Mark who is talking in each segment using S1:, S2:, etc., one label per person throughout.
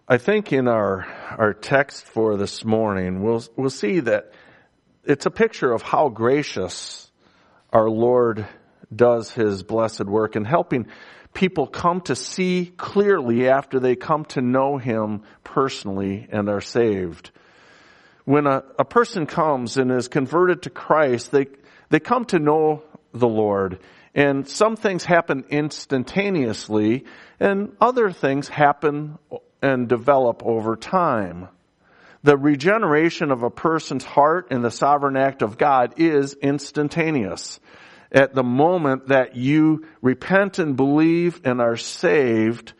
S1: I think in our text for this morning, we'll see that it's a picture of how gracious our Lord does His blessed work in helping people come to see clearly after they come to know Him personally and are saved. When a person comes and is converted to Christ, they come to know the Lord. And some things happen instantaneously, and other things happen and develop over time. The regeneration of a person's heart in the sovereign act of God is instantaneous. At the moment that you repent and believe and are saved,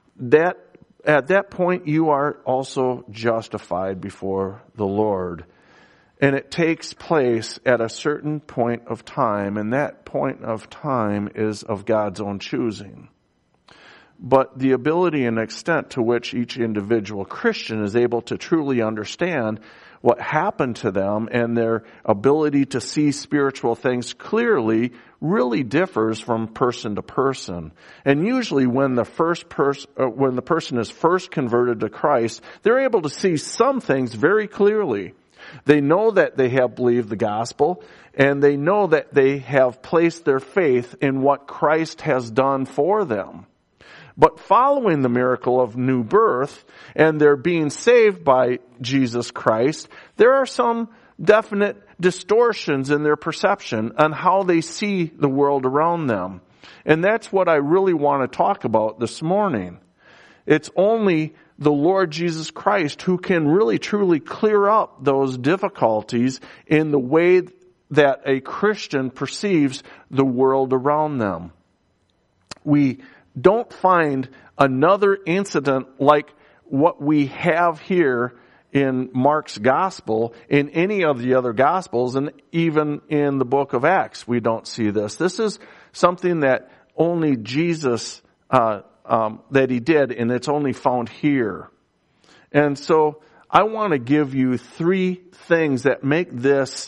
S1: at that point you are also justified before the Lord. And it takes place at a certain point of time, and that point of time is of God's own choosing. But the ability and extent to which each individual Christian is able to truly understand what happened to them and their ability to see spiritual things clearly really differs from person to person. And usually when the person is first converted to Christ, they're able to see some things very clearly. They know that they have believed the gospel, and they know that they have placed their faith in what Christ has done for them. But following the miracle of new birth and their being saved by Jesus Christ, there are some definite distortions in their perception on how they see the world around them. And that's what I really want to talk about this morning. It's only the Lord Jesus Christ who can really truly clear up those difficulties in the way that a Christian perceives the world around them. We don't find another incident like what we have here in Mark's gospel in any of the other gospels, and even in the book of Acts we don't see this. This is something that only Jesus that He did, and it's only found here. And so I want to give you three things that make this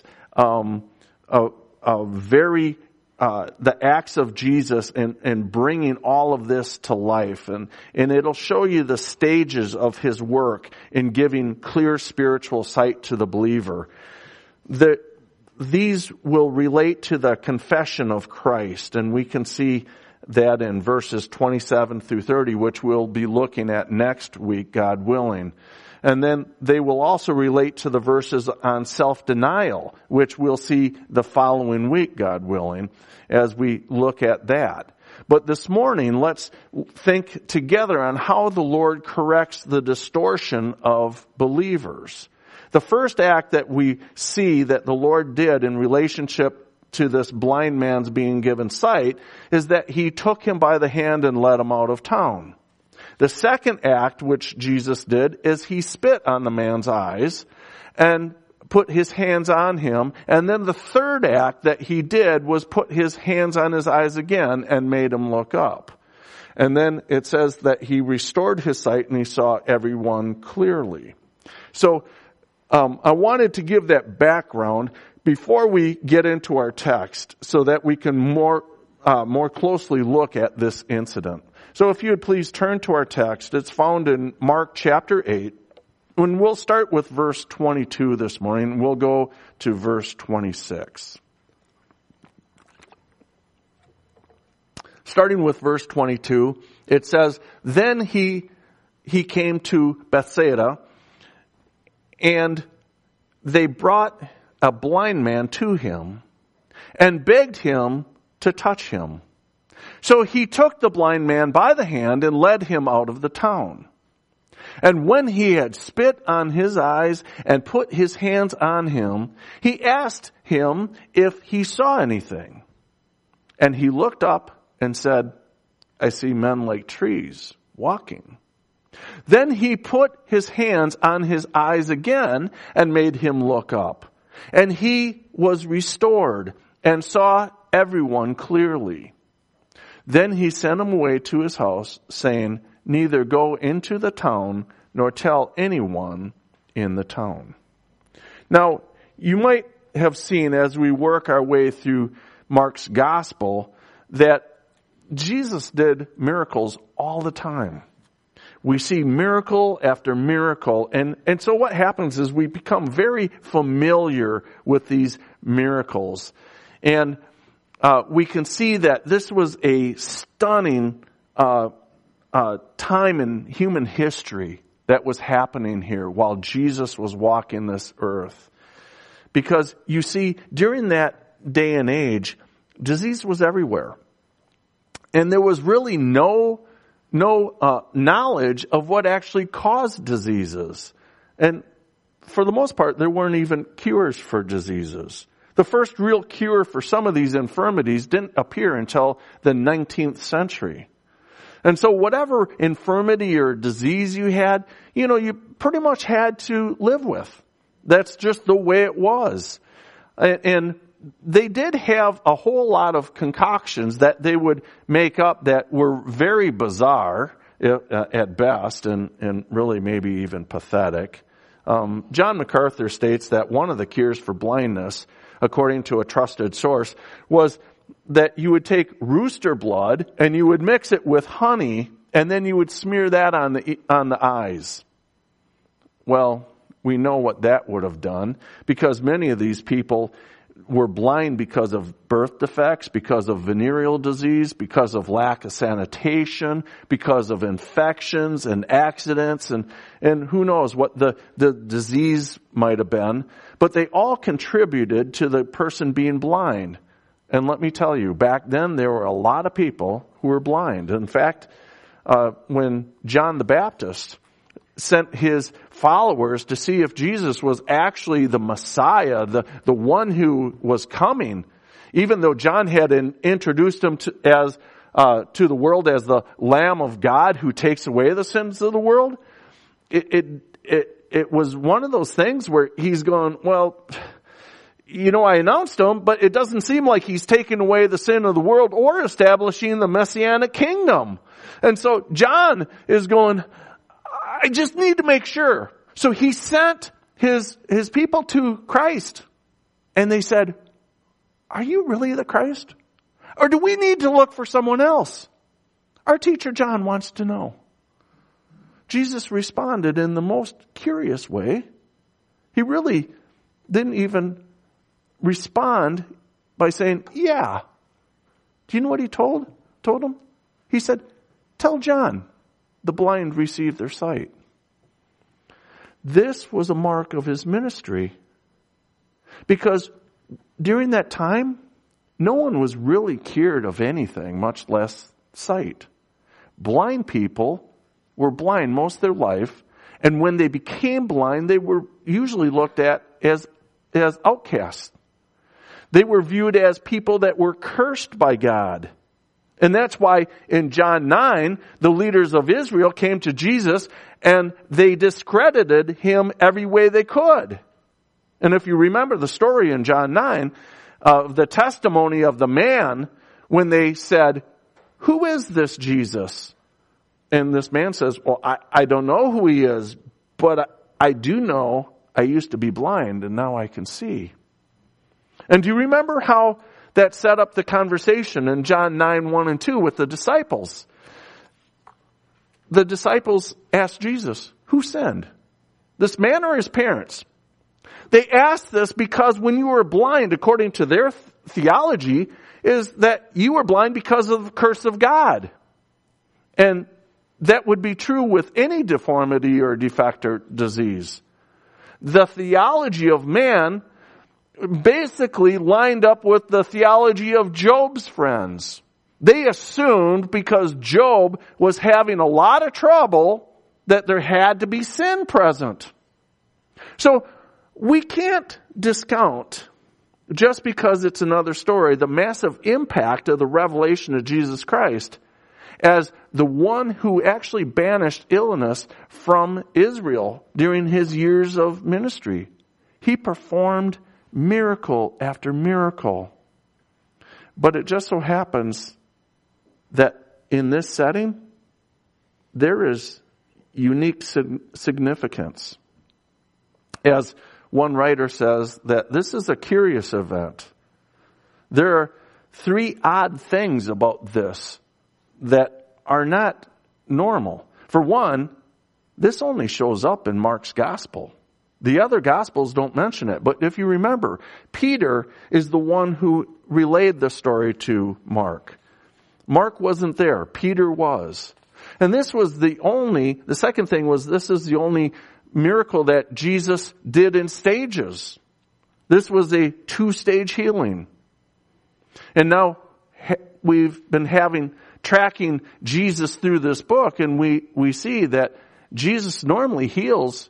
S1: the acts of Jesus and bringing all of this to life. And it'll show you the stages of His work in giving clear spiritual sight to the believer. These will relate to the confession of Christ, and we can see that in verses 27 through 30, which we'll be looking at next week, God willing. And then they will also relate to the verses on self-denial, which we'll see the following week, God willing, as we look at that. But this morning, let's think together on how the Lord corrects the distortion of believers. The first act that we see that the Lord did in relationship to this blind man's being given sight is that He took him by the hand and led him out of town. The second act which Jesus did is He spit on the man's eyes and put His hands on him. And then the third act that He did was put His hands on his eyes again and made him look up. And then it says that He restored his sight and he saw everyone clearly. So I wanted to give that background before we get into our text so that we can more closely look at this incident. So if you would please turn to our text. It's found in Mark chapter 8. And we'll start with verse 22 this morning. We'll go to verse 26. Starting with verse 22, it says, Then he came to Bethsaida, and they brought a blind man to Him and begged Him to touch him. So He took the blind man by the hand and led him out of the town. And when He had spit on his eyes and put His hands on him, He asked him if he saw anything. And he looked up and said, I see men like trees walking. Then He put His hands on his eyes again and made him look up. And he was restored and saw everyone clearly. Then He sent him away to his house, saying, Neither go into the town, nor tell anyone in the town. Now, you might have seen as we work our way through Mark's gospel that Jesus did miracles all the time. we see miracle after miracle. And so what happens is we become very familiar with these miracles. And we can see that this was a stunning time in human history that was happening here while Jesus was walking this earth. Because you see, during that day and age, disease was everywhere. And there was really no knowledge of what actually caused diseases. And for the most part, there weren't even cures for diseases. The first real cure for some of these infirmities didn't appear until the 19th century. And so whatever infirmity or disease you had, you pretty much had to live with. That's just the way it was. And they did have a whole lot of concoctions that they would make up that were very bizarre at best and really maybe even pathetic. John MacArthur states that one of the cures for blindness, according to a trusted source, was that you would take rooster blood and you would mix it with honey and then you would smear that on the eyes. Well, we know what that would have done, because many of these people were blind because of birth defects, because of venereal disease, because of lack of sanitation, because of infections and accidents, and who knows what the disease might have been. But they all contributed to the person being blind. And let me tell you, back then there were a lot of people who were blind. In fact, when John the Baptist sent his followers to see if Jesus was actually the Messiah, the one who was coming, even though John had introduced him to the world as the Lamb of God who takes away the sins of the world, it was one of those things where he's going, well, I announced him, but it doesn't seem like he's taking away the sin of the world or establishing the Messianic kingdom. And so John is going, I just need to make sure. So he sent his people to Christ. And they said, are you really the Christ? Or do we need to look for someone else? Our teacher John wants to know. Jesus responded in the most curious way. He really didn't even respond by saying, yeah. Do you know what he told him? He said, tell John, the blind receive their sight. This was a mark of his ministry, because during that time, no one was really cured of anything, much less sight. Blind people were blind most of their life, and when they became blind, they were usually looked at as outcasts. They were viewed as people that were cursed by God. And that's why in John 9, the leaders of Israel came to Jesus and they discredited him every way they could. And if you remember the story in John 9, the testimony of the man when they said, who is this Jesus? And this man says, well, I don't know who he is, but I do know I used to be blind and now I can see. And do you remember how that set up the conversation in John 9, 1 and 2 with the disciples? The disciples asked Jesus, who sinned? This man or his parents? They asked this because when you were blind, according to their theology, is that you were blind because of the curse of God. And that would be true with any deformity or defect or disease. The theology of man basically lined up with the theology of Job's friends. They assumed because Job was having a lot of trouble that there had to be sin present. So we can't discount, just because it's another story, the massive impact of the revelation of Jesus Christ as the one who actually banished illness from Israel during his years of ministry. He performed miracle after miracle. But it just so happens that in this setting, there is unique significance. As one writer says, that this is a curious event. There are three odd things about this that are not normal. For one, this only shows up in Mark's gospel. The other gospels don't mention it. But if you remember, Peter is the one who relayed the story to Mark. Mark wasn't there. Peter was. And this is the only miracle that Jesus did in stages. This was a 2-stage healing. And now we've been tracking Jesus through this book, and we see that Jesus normally heals,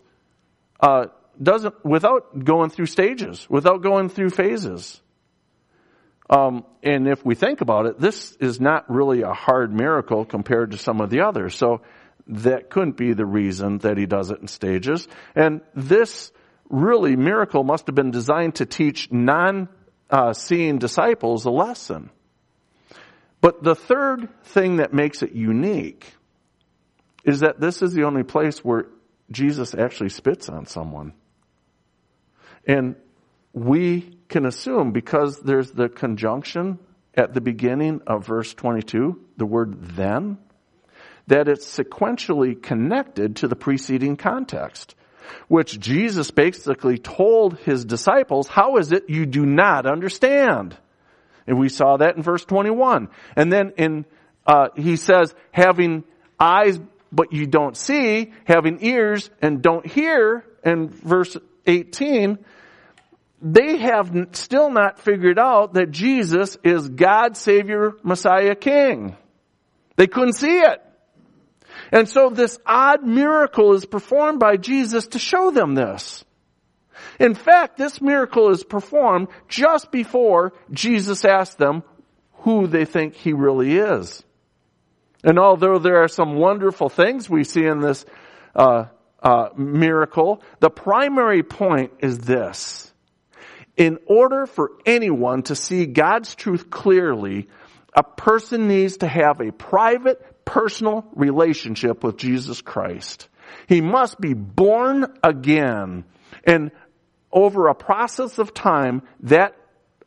S1: without going through stages, without going through phases. And if we think about it, this is not really a hard miracle compared to some of the others. So that couldn't be the reason that he does it in stages. And this really miracle must have been designed to teach non-seeing disciples a lesson. But the third thing that makes it unique is that this is the only place where Jesus actually spits on someone. And we can assume, because there's the conjunction at the beginning of verse 22, the word then, that it's sequentially connected to the preceding context, which Jesus basically told his disciples, how is it you do not understand? And we saw that in verse 21. And then he says, having eyes but you don't see, having ears and don't hear, in verse 18, they have still not figured out that Jesus is God, Savior, Messiah, King. They couldn't see it. And so this odd miracle is performed by Jesus to show them this. In fact, this miracle is performed just before Jesus asked them who they think he really is. And although there are some wonderful things we see in this miracle, the primary point is this. In order for anyone to see God's truth clearly, a person needs to have a private, personal relationship with Jesus Christ. He must be born again. And over a process of time, that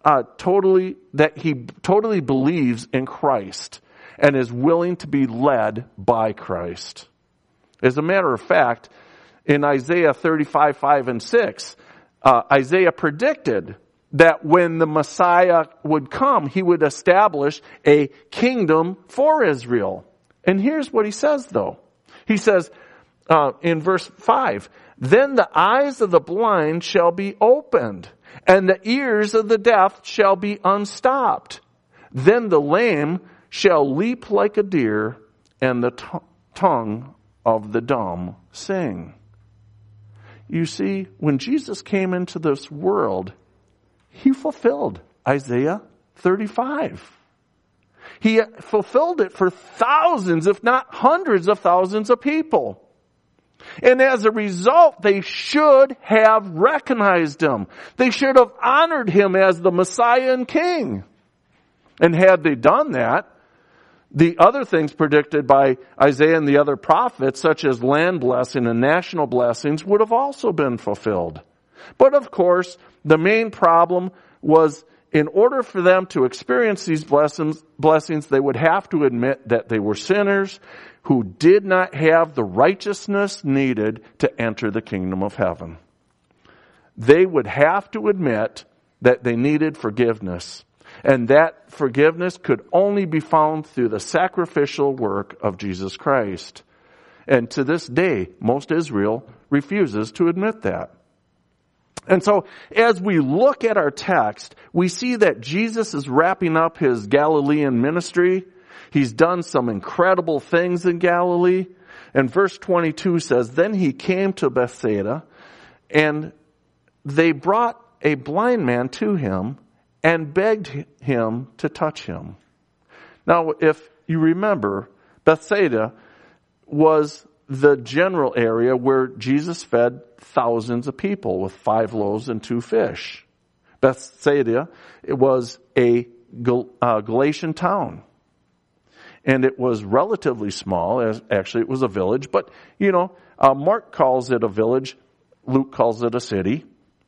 S1: he totally believes in Christ and is willing to be led by Christ. As a matter of fact, in Isaiah 35:5 and 6, Isaiah predicted that when the Messiah would come, he would establish a kingdom for Israel. And here's what he says, though. He says in verse 5, then the eyes of the blind shall be opened, and the ears of the deaf shall be unstopped. Then the lame shall leap like a deer, and the tongue of the dumb sing. You see, when Jesus came into this world, he fulfilled Isaiah 35. He fulfilled it for thousands, if not hundreds of thousands of people. And as a result, they should have recognized him. They should have honored him as the Messiah and King. And had they done that, the other things predicted by Isaiah and the other prophets, such as land blessing and national blessings, would have also been fulfilled. But of course, the main problem was, in order for them to experience these blessings, they would have to admit that they were sinners who did not have the righteousness needed to enter the kingdom of heaven. They would have to admit that they needed forgiveness. And that forgiveness could only be found through the sacrificial work of Jesus Christ. And to this day, most Israel refuses to admit that. And so, as we look at our text, we see that Jesus is wrapping up his Galilean ministry. He's done some incredible things in Galilee. And verse 22 says, then he came to Bethsaida, and they brought a blind man to him, and begged him to touch him. Now, if you remember, Bethsaida was the general area where Jesus fed thousands of people with 5 loaves and 2 fish. Bethsaida, it was a Galatian town. And it was relatively small. Actually, it was a village. But, Mark calls it a village. Luke calls it a city.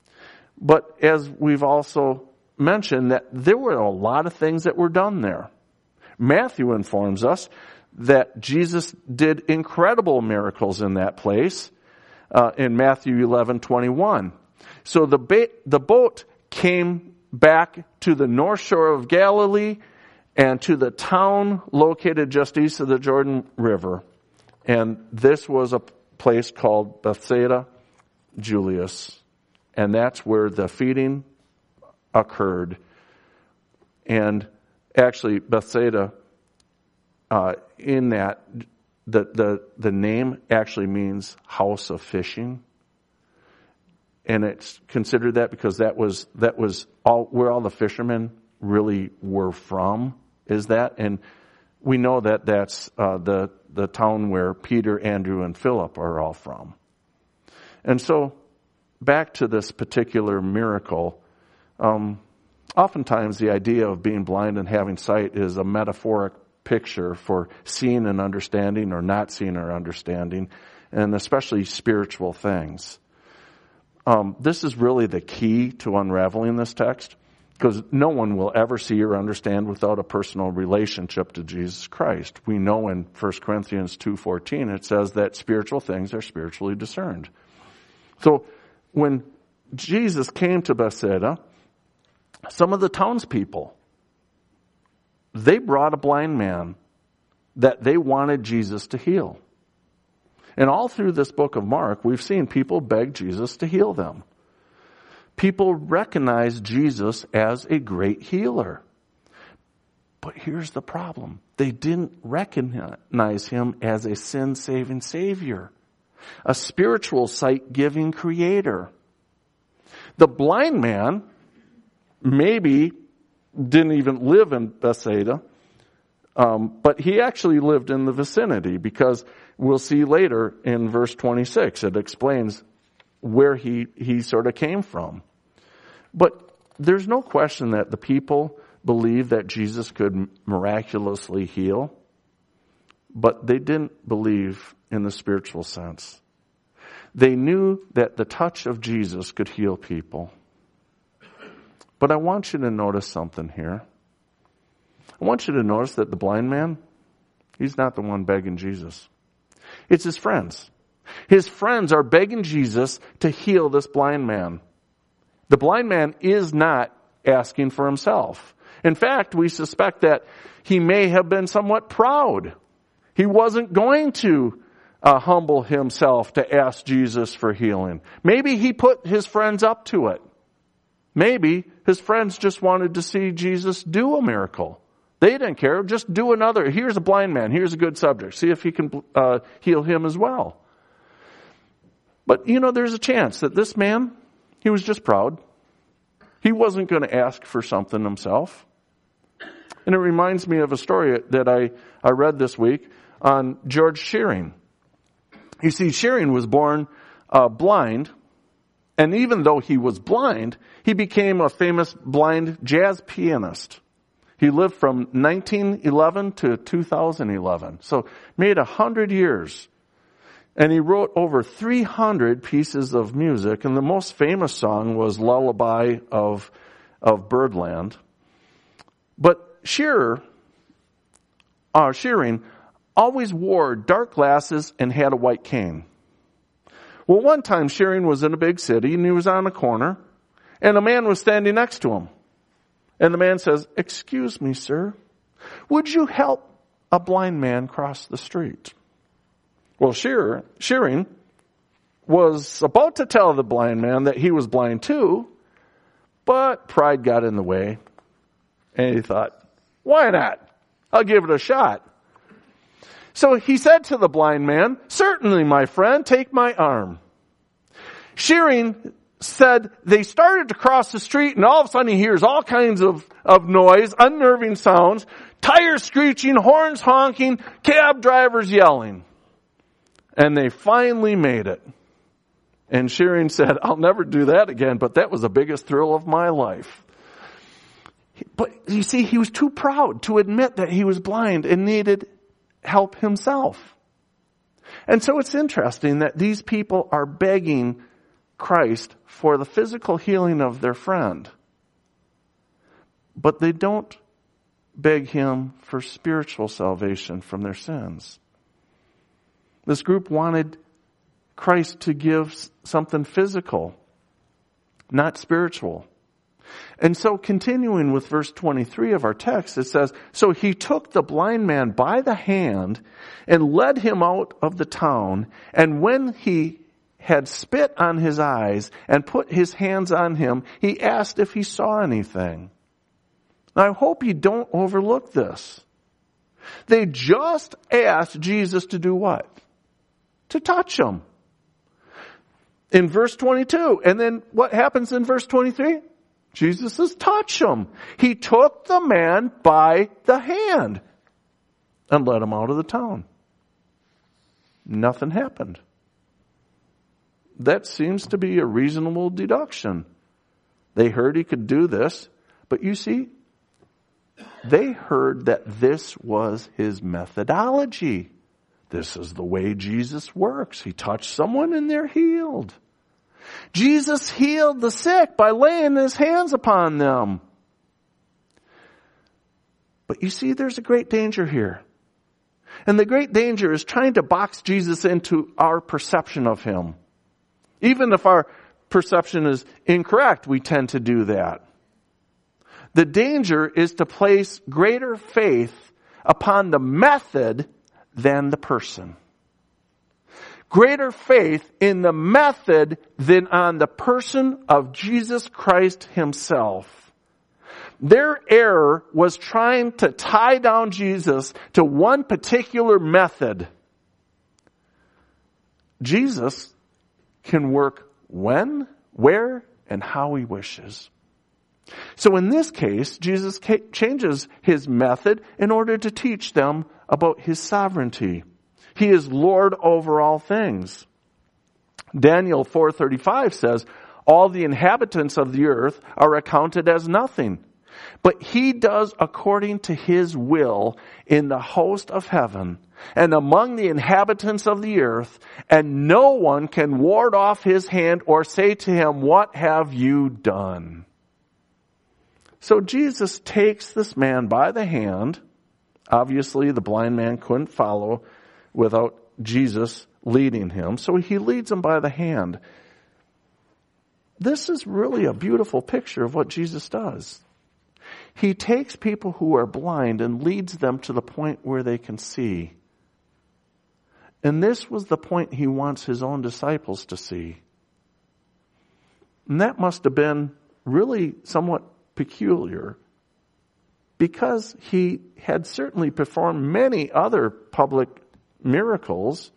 S1: But as we've also mentioned, that there were a lot of things that were done there. Matthew informs us that Jesus did incredible miracles in that place in Matthew 11:21. So the boat came back to the north shore of Galilee and to the town located just east of the Jordan River. And this was a place called Bethsaida Julius. And that's where the feeding occurred. And actually, Bethsaida, in that, the name actually means house of fishing. And it's considered that because that was all where all the fishermen really were from, is that. And we know that that's the town where Peter, Andrew, and Philip are all from. And so, back to this particular miracle, oftentimes the idea of being blind and having sight is a metaphoric picture for seeing and understanding or not seeing or understanding, and especially spiritual things. This is really the key to unraveling this text, because no one will ever see or understand without a personal relationship to Jesus Christ. We know in 1 Corinthians 2:14 it says that spiritual things are spiritually discerned. So when Jesus came to Bethsaida, some of the townspeople, they brought a blind man that they wanted Jesus to heal. And all through this book of Mark, we've seen people beg Jesus to heal them. People recognize Jesus as a great healer. But here's the problem. They didn't recognize him as a sin-saving Savior, a spiritual sight-giving creator. The blind man maybe didn't even live in Bethsaida, but he actually lived in the vicinity, because we'll see later in verse 26, it explains where he sort of came from. But there's no question that the people believed that Jesus could miraculously heal, but they didn't believe in the spiritual sense. They knew that the touch of Jesus could heal people. But I want you to notice something here. I want you to notice that the blind man, he's not the one begging Jesus. It's his friends. His friends are begging Jesus to heal this blind man. The blind man is not asking for himself. In fact, we suspect that he may have been somewhat proud. He wasn't going to humble himself to ask Jesus for healing. Maybe he put his friends up to it. Maybe his friends just wanted to see Jesus do a miracle. They didn't care. Just do another. Here's a blind man. Here's a good subject. See if he can heal him as well. But, there's a chance that this man, he was just proud. He wasn't going to ask for something himself. And it reminds me of a story that I read this week on George Shearing. You see, Shearing was born blind. And even though he was blind, he became a famous blind jazz pianist. He lived from 1911 to 2011. So made 100 years. And he wrote over 300 pieces of music. And the most famous song was Lullaby of Birdland. But Shearing always wore dark glasses and had a white cane. Well, one time Shearing was in a big city and he was on a corner and a man was standing next to him. And the man says, "Excuse me, sir, would you help a blind man cross the street?" Well, Shearing was about to tell the blind man that he was blind too, but pride got in the way. And he thought, why not? I'll give it a shot. So he said to the blind man, "Certainly, my friend, take my arm." Shearing said they started to cross the street and all of a sudden he hears all kinds of noise, unnerving sounds, tires screeching, horns honking, cab drivers yelling. And they finally made it. And Shearing said, "I'll never do that again, but that was the biggest thrill of my life." But you see, he was too proud to admit that he was blind and needed help himself. And so it's interesting that these people are begging Christ for the physical healing of their friend. But they don't beg him for spiritual salvation from their sins. This group wanted Christ to give something physical, not spiritual. And so continuing with verse 23 of our text, it says, "So he took the blind man by the hand and led him out of the town. And when he had spit on his eyes and put his hands on him, he asked if he saw anything." Now, I hope you don't overlook this. They just asked Jesus to do what? To touch him. In verse 22. And then what happens in verse 23? Jesus says, touch him. He took the man by the hand and led him out of the town. Nothing happened. That seems to be a reasonable deduction. They heard he could do this, but you see, they heard that this was his methodology. This is the way Jesus works. He touched someone and they're healed. Jesus healed the sick by laying his hands upon them. But you see, there's a great danger here. And the great danger is trying to box Jesus into our perception of him. Even if our perception is incorrect, we tend to do that. The danger is to place greater faith upon the method than the person. Greater faith in the method than on the person of Jesus Christ himself. Their error was trying to tie down Jesus to one particular method. Jesus can work when, where, and how he wishes. So in this case, Jesus changes his method in order to teach them about his sovereignty. He is Lord over all things. Daniel 4:35 says, "All the inhabitants of the earth are accounted as nothing, but he does according to his will in the host of heaven and among the inhabitants of the earth, and no one can ward off his hand or say to him, 'What have you done?'" So Jesus takes this man by the hand. Obviously, the blind man couldn't follow without Jesus leading him. So he leads him by the hand. This is really a beautiful picture of what Jesus does. He takes people who are blind and leads them to the point where they can see. And this was the point he wants his own disciples to see. And that must have been really somewhat peculiar, because he had certainly performed many other public miracles.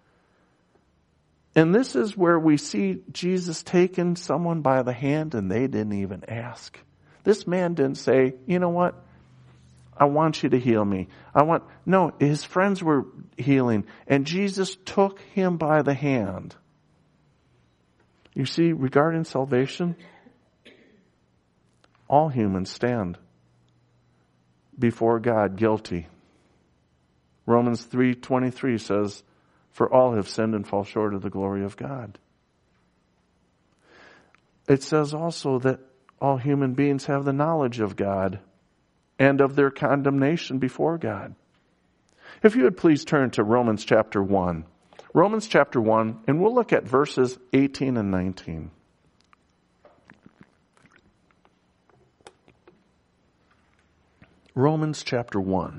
S1: And this is where we see Jesus taking someone by the hand and they didn't even ask. This man didn't say, "You know what? I want you to heal me. No, his friends were healing and Jesus took him by the hand. You see, regarding salvation, all humans stand before God guilty. Romans 3:23 says, "For all have sinned and fall short of the glory of God." It says also that all human beings have the knowledge of God and of their condemnation before God. If you would please turn to Romans chapter 1. Romans chapter 1, and we'll look at verses 18 and 19. Romans chapter 1.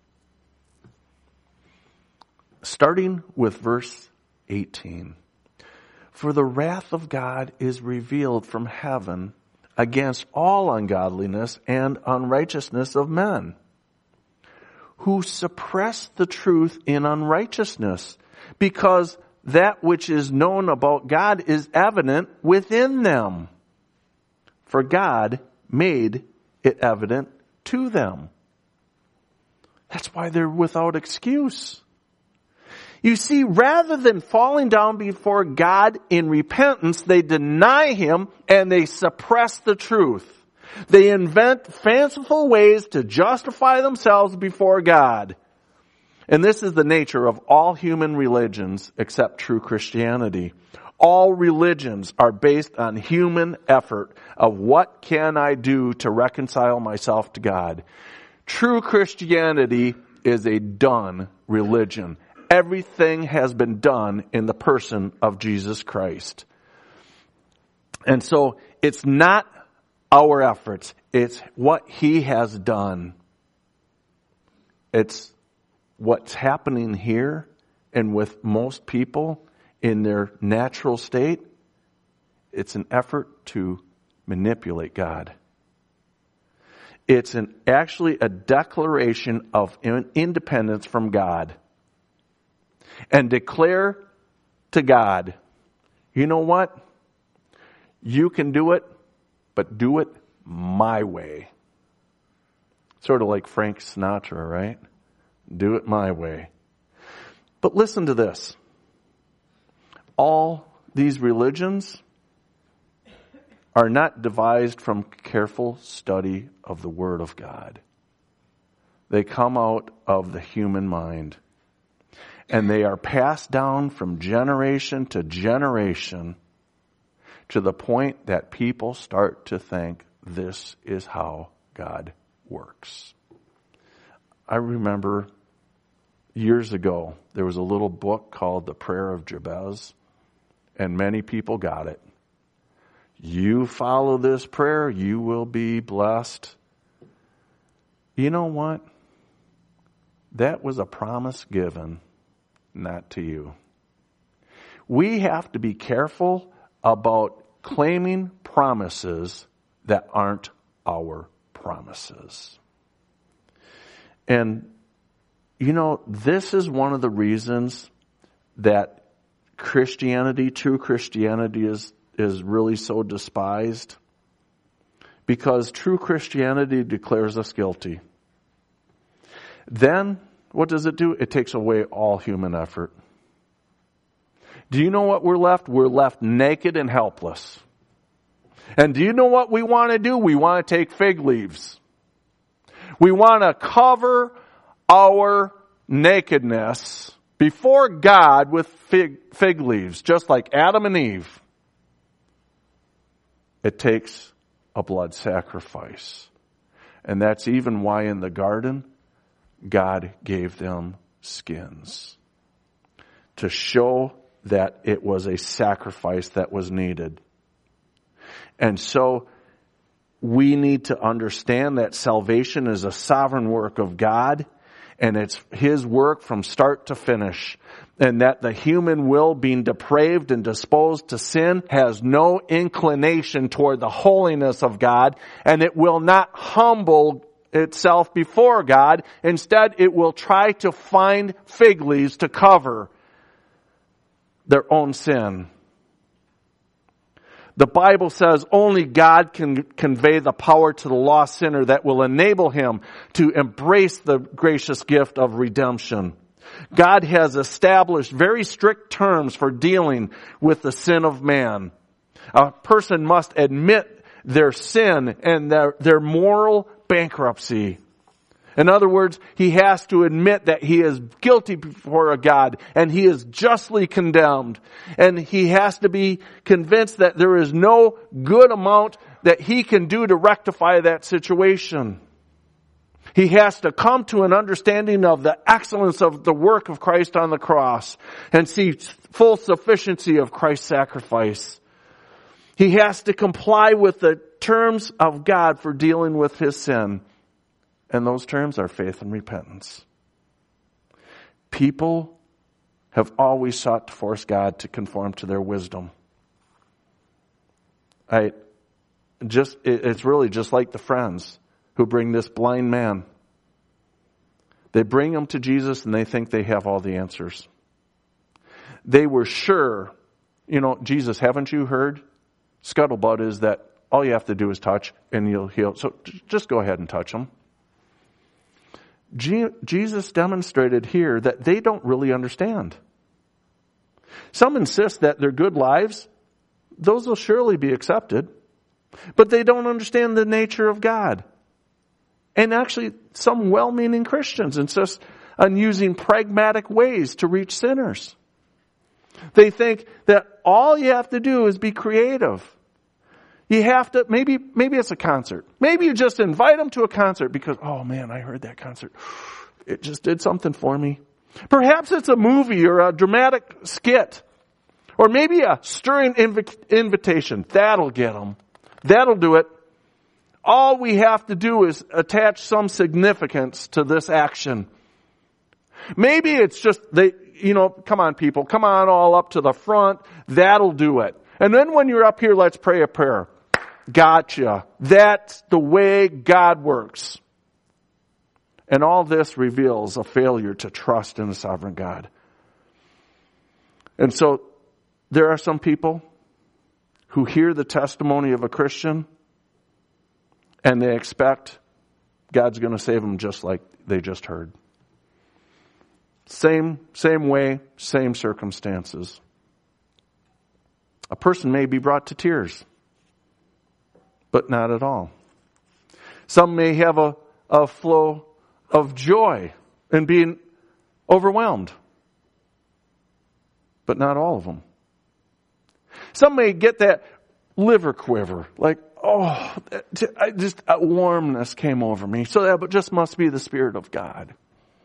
S1: Starting with verse 18. "For the wrath of God is revealed from heaven against all ungodliness and unrighteousness of men, who suppress the truth in unrighteousness, because that which is known about God is evident within them. For God made it evident to them." That's why they're without excuse. You see, rather than falling down before God in repentance, they deny him and they suppress the truth. They invent fanciful ways to justify themselves before God. And this is the nature of all human religions except true Christianity. All religions are based on human effort of what can I do to reconcile myself to God. True Christianity is a done religion. Everything has been done in the person of Jesus Christ. And so it's not our efforts. It's what He has done. It's what's happening here and with most people in their natural state. It's an effort to manipulate God. It's actually a declaration of independence from God. And declare to God, you know what? You can do it, but do it my way. Sort of like Frank Sinatra, right? Do it my way. But listen to this. All these religions are not devised from careful study of the Word of God. They come out of the human mind. And they are passed down from generation to generation to the point that people start to think this is how God works. I remember years ago, there was a little book called The Prayer of Jabez, and many people got it. You follow this prayer, you will be blessed. You know what? That was a promise given, not to you. We have to be careful about claiming promises that aren't our promises. And, you know, this is one of the reasons that Christianity, true Christianity, is really so despised. Because true Christianity declares us guilty. Then, what does it do? It takes away all human effort. Do you know what we're left? We're left naked and helpless. And do you know what we want to do? We want to take fig leaves. We want to cover our nakedness before God with fig leaves, just like Adam and Eve. It takes a blood sacrifice. And that's even why in the garden, God gave them skins to show that it was a sacrifice that was needed. And so we need to understand that salvation is a sovereign work of God, and it's His work from start to finish. And that the human will, being depraved and disposed to sin, has no inclination toward the holiness of God, and it will not humble itself before God. Instead, it will try to find fig leaves to cover their own sin. The Bible says only God can convey the power to the lost sinner that will enable him to embrace the gracious gift of redemption. God has established very strict terms for dealing with the sin of man. A person must admit their sin and their moral bankruptcy. In other words, he has to admit that he is guilty before a God and he is justly condemned. And he has to be convinced that there is no good amount that he can do to rectify that situation. He has to come to an understanding of the excellence of the work of Christ on the cross and see full sufficiency of Christ's sacrifice. He has to comply with the terms of God for dealing with his sin. And those terms are faith and repentance. People have always sought to force God to conform to their wisdom. It's really just like the friends who bring this blind man. They bring him to Jesus and they think they have all the answers. They were sure, Jesus, haven't you heard? Scuttlebutt is that all you have to do is touch and you'll heal. So just go ahead and touch him. Jesus demonstrated here that they don't really understand. Some insist that their good lives, those will surely be accepted, but they don't understand the nature of God. And actually, some well-meaning Christians insist on using pragmatic ways to reach sinners. They think that all you have to do is be creative. You have to, maybe it's a concert. Maybe you just invite them to a concert because, oh man, I heard that concert. It just did something for me. Perhaps it's a movie or a dramatic skit. Or maybe a stirring invitation. That'll get them. That'll do it. All we have to do is attach some significance to this action. Maybe it's just, come on people, come on all up to the front. That'll do it. And then when you're up here, let's pray a prayer. Gotcha. That's the way God works. And all this reveals a failure to trust in a sovereign God. And so there are some people who hear the testimony of a Christian and they expect God's going to save them just like they just heard. Same way, same circumstances. A person may be brought to tears, but not at all. Some may have a flow of joy and being overwhelmed, but not all of them. Some may get that liver quiver, like, oh, a warmness came over me. So that just must be the Spirit of God.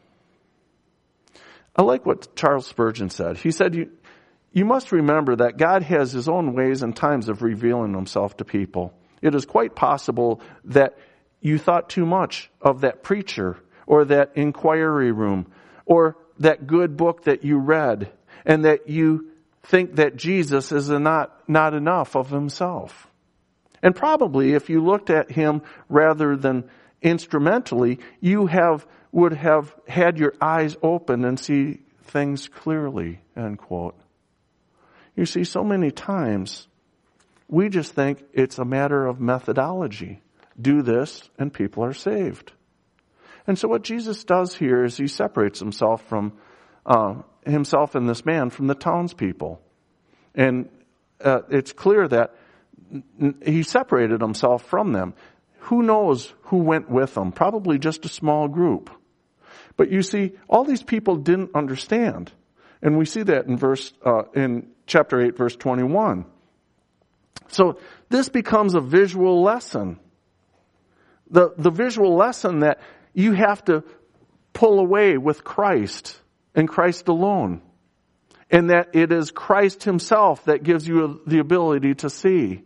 S1: I like what Charles Spurgeon said. He said, you must remember that God has His own ways and times of revealing Himself to people. It is quite possible that you thought too much of that preacher or that inquiry room or that good book that you read, and that you think that Jesus is not enough of Himself. And probably if you looked at Him rather than instrumentally, you would have had your eyes open and see things clearly, end quote. You see, so many times we just think it's a matter of methodology. Do this and people are saved. And so what Jesus does here is He separates Himself from Himself and this man from the townspeople. And it's clear that He separated Himself from them. Who knows who went with Him? Probably just a small group. But you see, all these people didn't understand. And we see that in chapter 8, verse 21. So this becomes a visual lesson. The visual lesson that you have to pull away with Christ and Christ alone. And that it is Christ Himself that gives you the ability to see.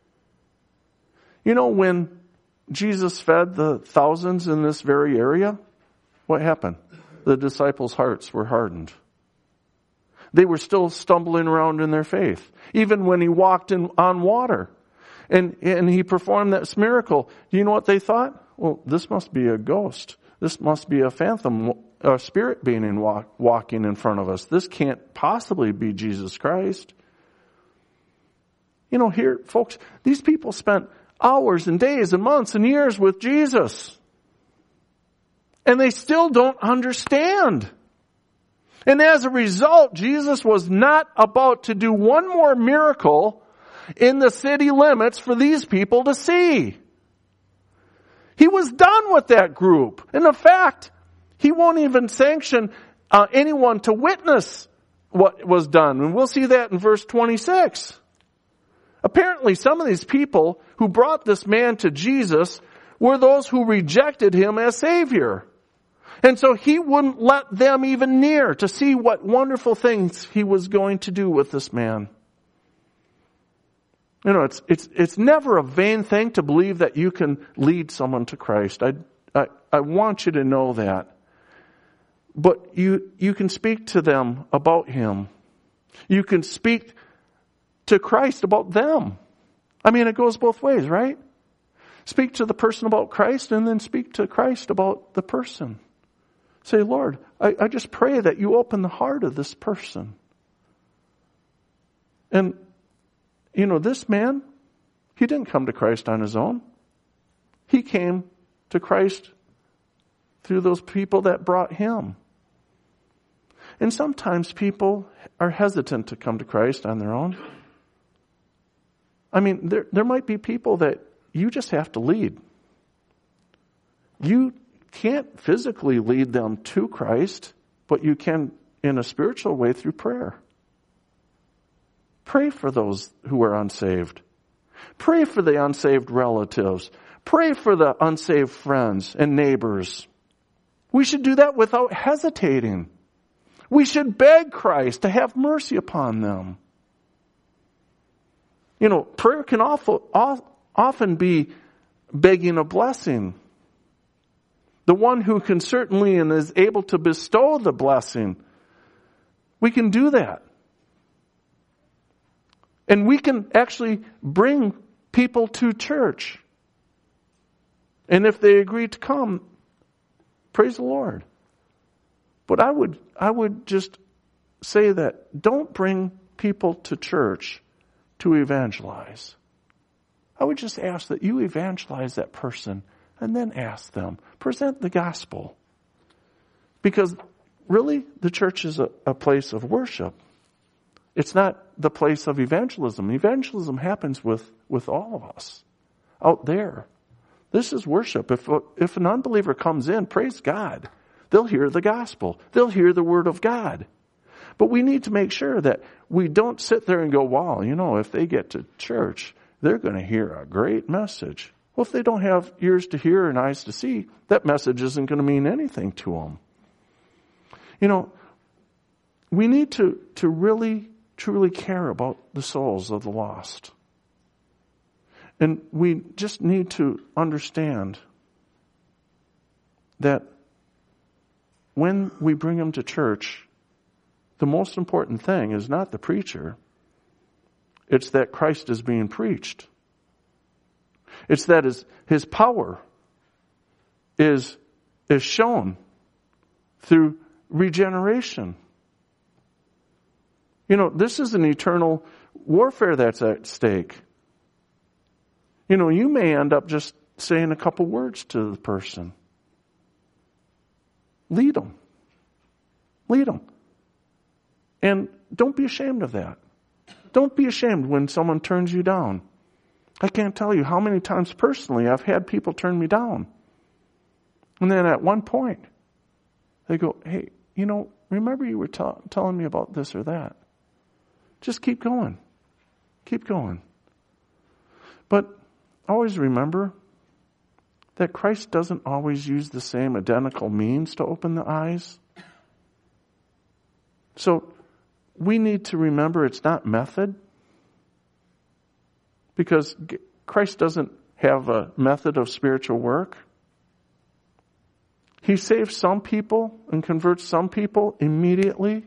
S1: You know, when Jesus fed the thousands in this very area, what happened? The disciples' hearts were hardened. They were still stumbling around in their faith. Even when He walked on water and He performed this miracle, do you know what they thought? Well, this must be a ghost. This must be a phantom, a spirit being walking in front of us. This can't possibly be Jesus Christ. You know, here, folks, these people spent hours and days and months and years with Jesus. And they still don't understand. And as a result, Jesus was not about to do one more miracle in the city limits for these people to see. He was done with that group. And in fact, He won't even sanction anyone to witness what was done. And we'll see that in verse 26. Apparently, some of these people who brought this man to Jesus were those who rejected Him as Savior. And so He wouldn't let them even near to see what wonderful things He was going to do with this man. You know, it's never a vain thing to believe that you can lead someone to Christ. I want you to know that. But you can speak to them about Him. You can speak to Christ about them. I mean, it goes both ways, right? Speak to the person about Christ and then speak to Christ about the person. Say, Lord, I just pray that you open the heart of this person. And, you know, this man, he didn't come to Christ on his own. He came to Christ through those people that brought him. And sometimes people are hesitant to come to Christ on their own. I mean, there might be people that you just have to lead. You can't physically lead them to Christ, but you can in a spiritual way through prayer. Pray for those who are unsaved. Pray for the unsaved relatives. Pray for the unsaved friends and neighbors. We should do that without hesitating. We should beg Christ to have mercy upon them. Prayer can often be begging a blessing. The one who can certainly and is able to bestow the blessing. We can do that. And we can actually bring people to church. And if they agree to come, praise the Lord. But I would just say that don't bring people to church to evangelize. I would just ask that you evangelize that person and then ask them. Present the gospel. Because really, the church is a place of worship. It's not the place of evangelism. Evangelism happens with all of us out there. This is worship. If an unbeliever comes in, praise God. They'll hear the gospel. They'll hear the word of God. But we need to make sure that we don't sit there and go, wow, if they get to church, they're going to hear a great message. Well, if they don't have ears to hear and eyes to see, that message isn't going to mean anything to them. We need to really, truly care about the souls of the lost. And we just need to understand that when we bring them to church, the most important thing is not the preacher. It's that Christ is being preached. It's that his power is shown through regeneration. This is an eternal warfare that's at stake. You may end up just saying a couple words to the person. Lead them. Lead them. And don't be ashamed of that. Don't be ashamed when someone turns you down. I can't tell you how many times personally I've had people turn me down. And then at one point, they go, hey, remember you were telling me about this or that. Just keep going. Keep going. But always remember that Christ doesn't always use the same identical means to open the eyes. So we need to remember it's not method. Because Christ doesn't have a method of spiritual work. He saves some people and converts some people immediately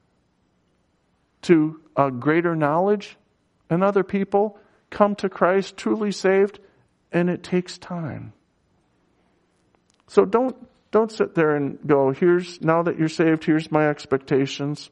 S1: to a greater knowledge, and other people come to Christ truly saved, and it takes time. So don't sit there and go, now that you're saved, here's my expectations.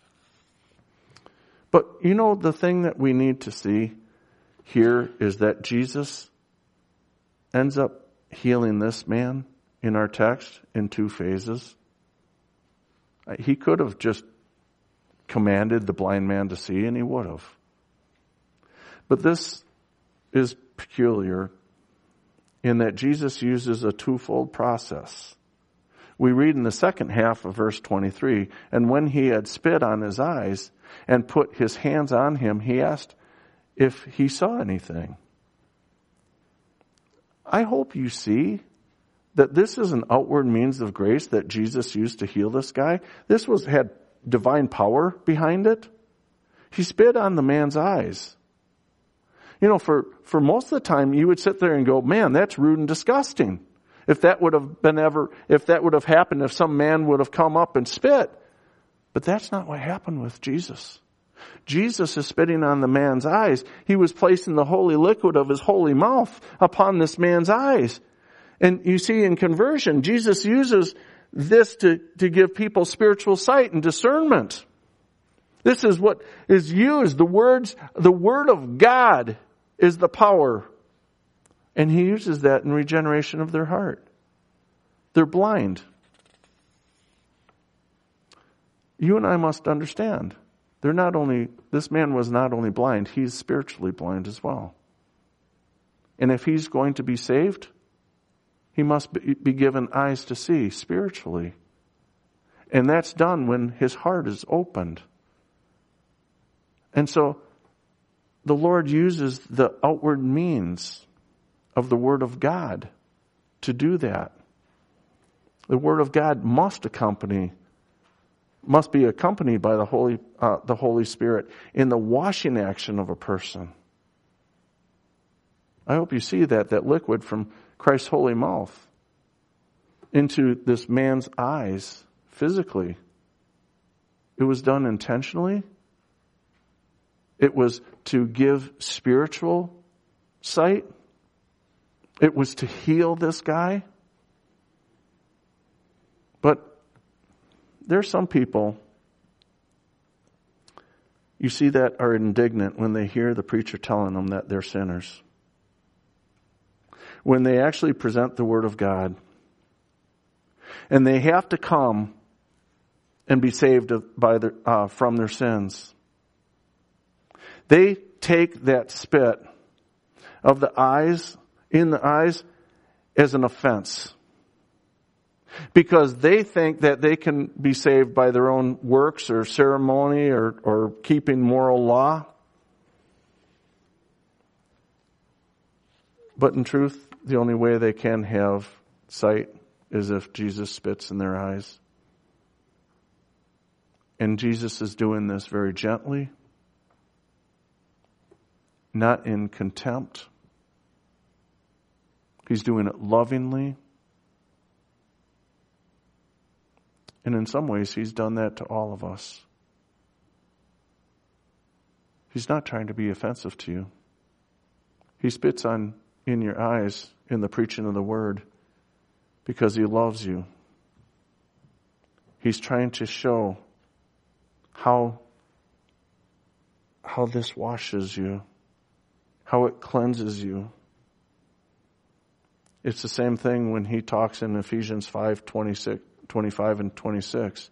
S1: But the thing that we need to see here is that Jesus ends up healing this man in our text in 2 phases. He could have just commanded the blind man to see, and he would have. But this is peculiar in that Jesus uses a twofold process. We read in the second half of verse 23, and when he had spit on his eyes and put his hands on him, he asked if he saw anything. I hope you see that this is an outward means of grace that Jesus used to heal this guy. This had divine power behind it. He spit on the man's eyes. For most of the time you would sit there and go, man, that's rude and disgusting. If that would have happened, if some man would have come up and spit. But that's not what happened with Jesus. Jesus is spitting on the man's eyes. He was placing the holy liquid of his holy mouth upon this man's eyes. And you see in conversion, Jesus uses this to give people spiritual sight and discernment. This is what is used. The word of God is the power. And he uses that in regeneration of their heart. They're blind. You and I must understand. This man was not only blind, he's spiritually blind as well. And if he's going to be saved, he must be given eyes to see spiritually. And that's done when his heart is opened. And so, the Lord uses the outward means of the Word of God to do that. The Word of God must be accompanied by the Holy Spirit in the washing action of a person. I hope you see that liquid from Christ's holy mouth into this man's eyes physically. It was done intentionally. It was to give spiritual sight. It was to heal this guy. But there's some people, you see, that are indignant when they hear the preacher telling them that they're sinners. When they actually present the Word of God, and they have to come and be saved from their sins, they take that spit of the eyes, in the eyes, as an offense. Because they think that they can be saved by their own works or ceremony or keeping moral law. But in truth, the only way they can have sight is if Jesus spits in their eyes. And Jesus is doing this very gently, not in contempt. He's doing it lovingly. And in some ways, He's done that to all of us. He's not trying to be offensive to you. He spits in your eyes in the preaching of the Word because He loves you. He's trying to show how this washes you, how it cleanses you. It's the same thing when He talks in Ephesians 5:25 and 26.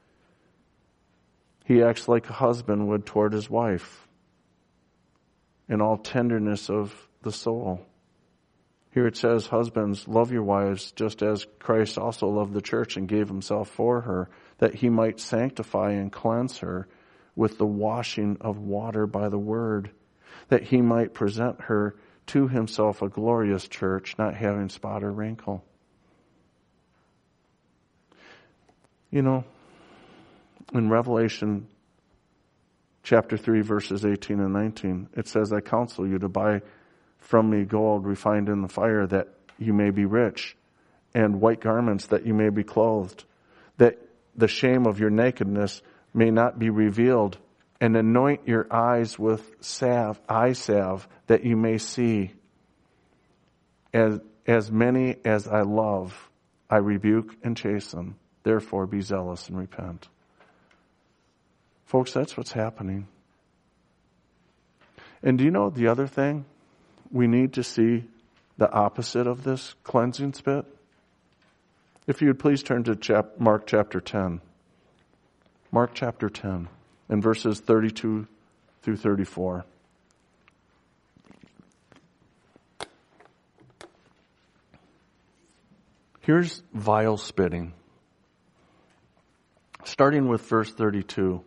S1: He acts like a husband would toward his wife in all tenderness of the soul. Here it says, husbands, love your wives just as Christ also loved the church and gave Himself for her, that He might sanctify and cleanse her with the washing of water by the Word, that He might present her to Himself a glorious church, not having spot or wrinkle. You know, in Revelation chapter 3, verses 18 and 19, it says, I counsel you to buy from me gold refined in the fire, that you may be rich, and white garments that you may be clothed, that the shame of your nakedness may not be revealed, and anoint your eyes with eye salve, that you may see. As many as I love, I rebuke and chasten. Therefore be zealous and repent. Folks, that's what's happening. And do you know the other thing? We need to see the opposite of this cleansing spit. If you would please turn to Mark chapter 10. Mark chapter 10 and verses 32 through 34. Here's vile spitting. Starting with verse 32.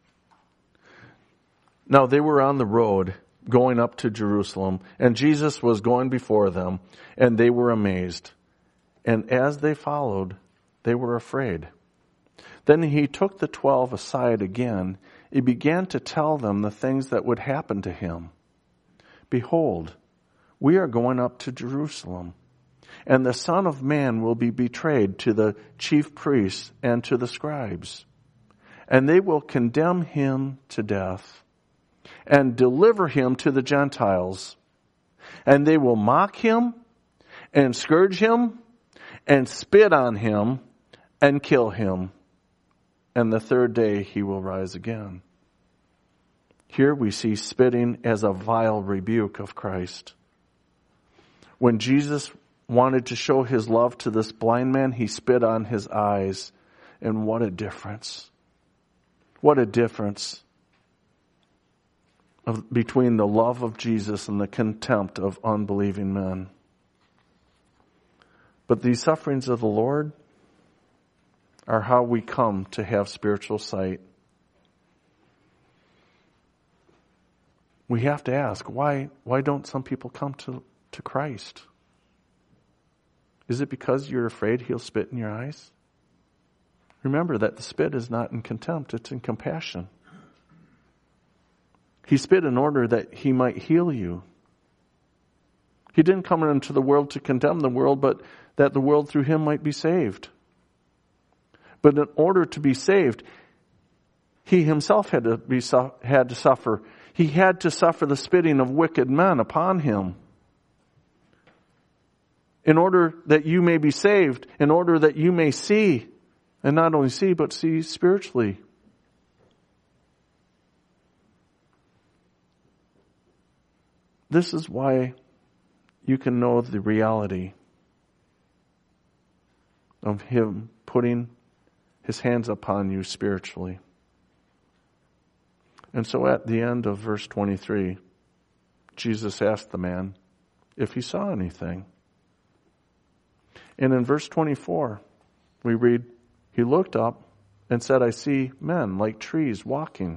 S1: Now they were on the road going up to Jerusalem, and Jesus was going before them, and they were amazed. And as they followed, they were afraid. Then He took the 12 aside again. He began to tell them the things that would happen to Him. Behold, we are going up to Jerusalem, and the Son of Man will be betrayed to the chief priests and to the scribes, and they will condemn Him to death and deliver Him to the Gentiles. And they will mock Him and scourge Him and spit on Him and kill Him. And the third day He will rise again. Here we see spitting as a vile rebuke of Christ. When Jesus wanted to show His love to this blind man, He spit on his eyes. And what a difference. What a difference between the love of Jesus and the contempt of unbelieving men. But these sufferings of the Lord are how we come to have spiritual sight. we have to ask, why don't some people come to Christ? Is it because you're afraid he'll spit in your eyes? Remember that the spit is not in contempt, it's in compassion. He spit in order that he might heal you. He didn't come into the world to condemn the world, but that the world through him might be saved. But in order to be saved, he himself had to suffer. He had to suffer the spitting of wicked men upon him. In order that you may be saved, in order that you may see, and not only see, but see spiritually. This is why you can know the reality of him putting his hands upon you spiritually. And so at the end of verse 23, Jesus asked the man if he saw anything. And in verse 24, we read, he looked up and said, I see men like trees walking.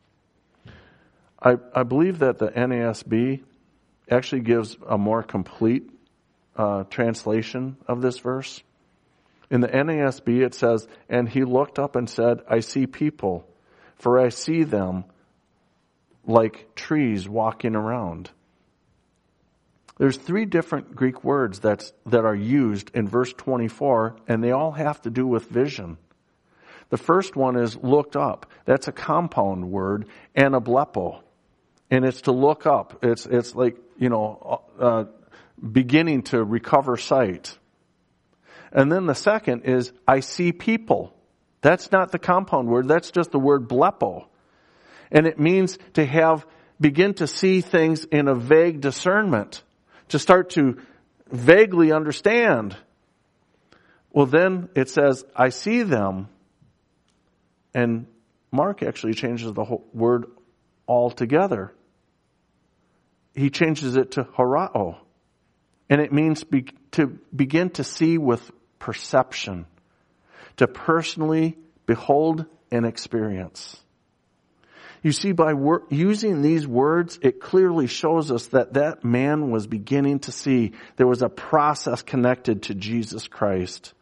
S1: I believe that the NASB actually gives a more complete translation of this verse. In the NASB it says, and he looked up and said, I see people, for I see them like trees walking around. There's 3 different Greek words that are used in verse 24, and they all have to do with vision. The first one is looked up. That's a compound word, anablepo. And it's to look up. It's like, beginning to recover sight. And then the second is, I see people. That's not the compound word. That's just the word blepo. And it means to begin to see things in a vague discernment. To start to vaguely understand. Well, then it says, I see them. And Mark actually changes the whole word altogether. He changes it to horao. And it means to begin to see with perception. To personally behold and experience. You see, by using these words, it clearly shows us that man was beginning to see. There was a process connected to Jesus Christ.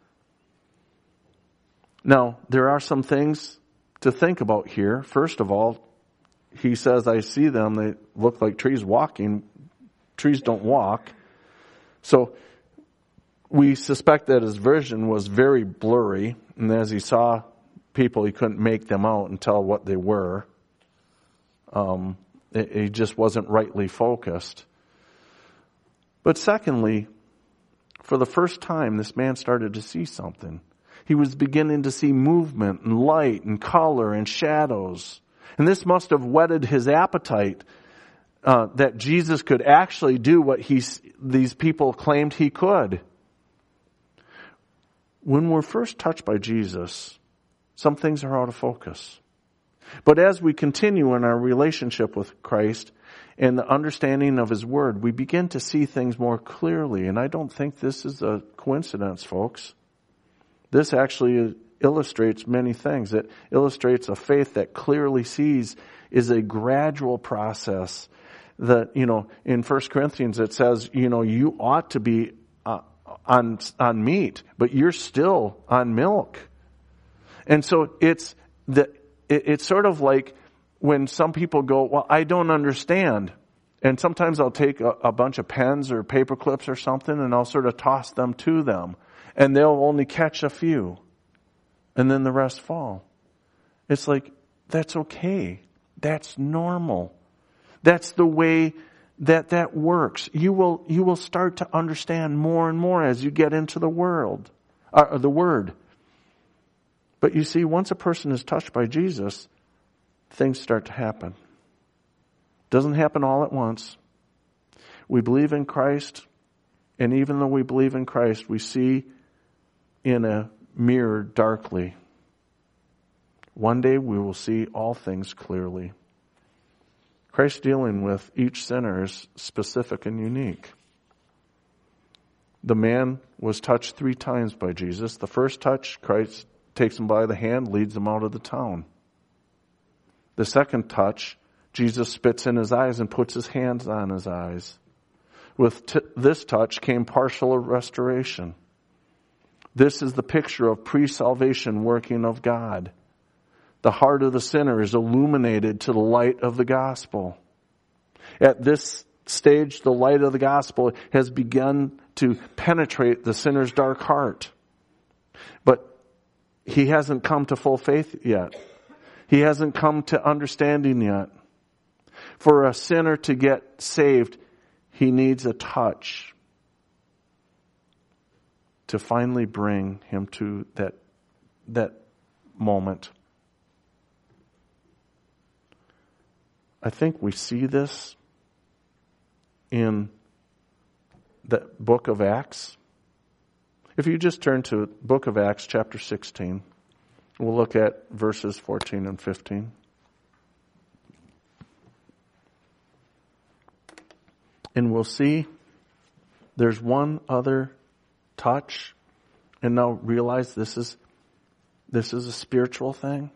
S1: Now, there are some things to think about here. First of all, he says, I see them. They look like trees walking. Trees don't walk. So we suspect that his vision was very blurry. And as he saw people, he couldn't make them out and tell what they were. He just wasn't rightly focused. But secondly, for the first time, this man started to see something. He was beginning to see movement and light and color and shadows. And this must have whetted his appetite that Jesus could actually do what these people claimed he could. When we're first touched by Jesus, some things are out of focus. But as we continue in our relationship with Christ and the understanding of his word, we begin to see things more clearly. And I don't think this is a coincidence, folks. This actually illustrates many things. It illustrates a faith that clearly sees is a gradual process. That, in 1 Corinthians it says, you ought to be on meat, but you're still on milk. And so it's sort of like when some people go, well, I don't understand. And sometimes I'll take a bunch of pens or paper clips or something and I'll sort of toss them to them. And they'll only catch a few. And then the rest fall. It's like, that's okay. That's normal. That's the way that works. You will start to understand more and more as you get into the word. But you see, once a person is touched by Jesus, things start to happen. Doesn't happen all at once. We believe in Christ, and even though we believe in Christ, we see in a mirror darkly. One day we will see all things clearly. Christ dealing with each sinner is specific and unique. The man was touched 3 times by Jesus. The first touch, Christ takes him by the hand, leads him out of the town. The second touch, Jesus spits in his eyes and puts his hands on his eyes. With this touch came partial restoration. This is the picture of pre-salvation working of God. The heart of the sinner is illuminated to the light of the gospel. At this stage, the light of the gospel has begun to penetrate the sinner's dark heart. But he hasn't come to full faith yet. He hasn't come to understanding yet. For a sinner to get saved, he needs a touch to finally bring him to that moment. I think we see this in the book of Acts. If you just turn to book of Acts chapter 16, we'll look at verses 14 and 15. And we'll see there's one other touch. And now realize this is a spiritual thing.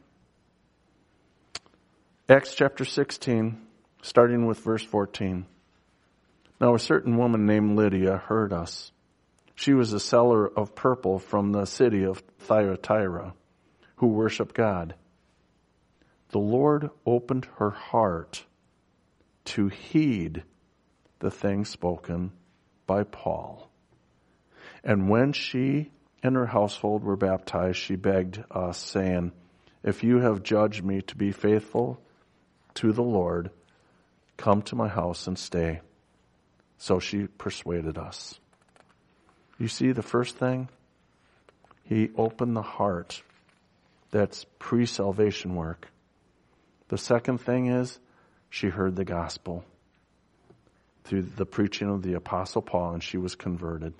S1: Acts chapter 16, starting with verse 14. Now a certain woman named Lydia heard us. She was a seller of purple from the city of Thyatira, who worshiped God. The Lord opened her heart to heed the things spoken by Paul. And when she and her household were baptized, she begged us, saying, "If you have judged me to be faithful to the Lord, come to my house and stay." So she persuaded us. You see the first thing? He opened the heart. That's pre-salvation work. The second thing is she heard the gospel through the preaching of the Apostle Paul, and she was converted.